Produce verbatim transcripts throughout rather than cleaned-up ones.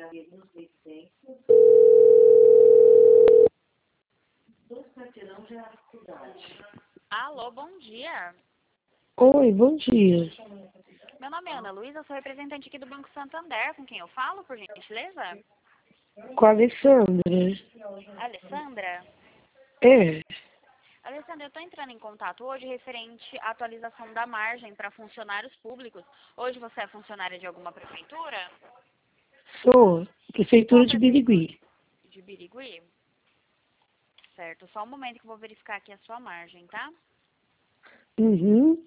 Alô, bom dia. Oi, bom dia. Meu nome é Ana Luísa, sou representante aqui do Banco Santander. Com quem eu falo, por gentileza? Com a Alessandra. Alessandra? É, Alessandra, eu estou entrando em contato hoje referente à atualização da margem para funcionários públicos. Hoje você é funcionária de alguma prefeitura? sou. Prefeitura Qual de prefeitura? Birigui. De Birigui? Certo, só um momento que eu vou verificar aqui a sua margem, tá? Uhum.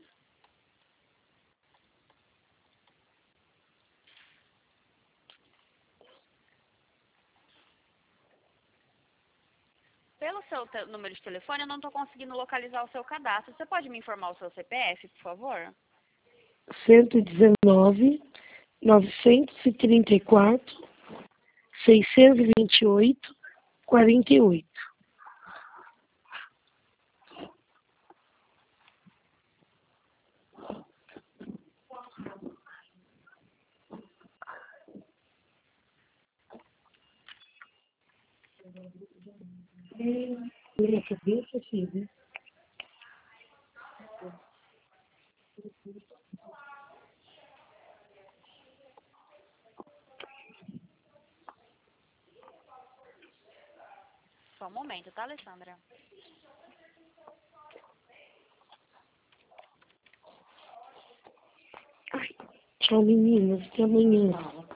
Pelo seu te- número de telefone, eu não estou conseguindo localizar o seu cadastro. Você pode me informar o seu C P F, por favor? cento e dezenove, novecentos e trinta e quatro, seiscentos e vinte e oito, quarenta e oito. Minha cabeça, filha. Só um momento, tá, Alessandra? Tchau, meninas. Até amanhã.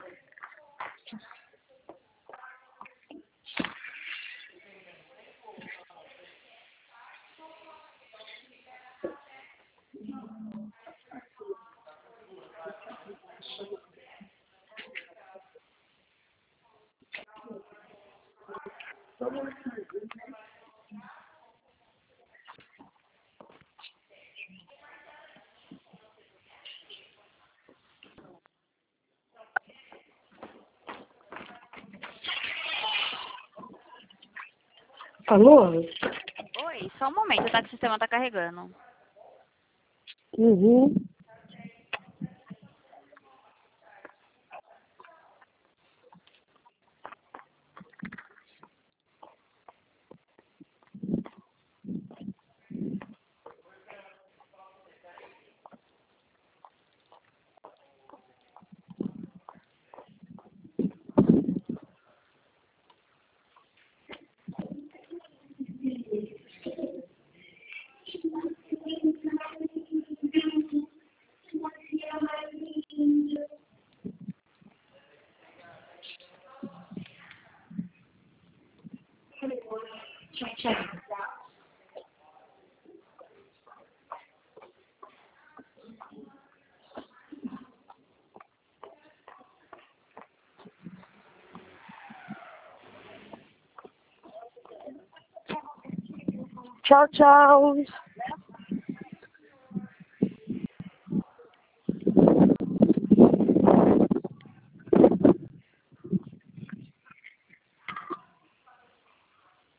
Alô? Oi, só um momento, tá? Que o sistema tá carregando. Uhum. Tchau, tchau.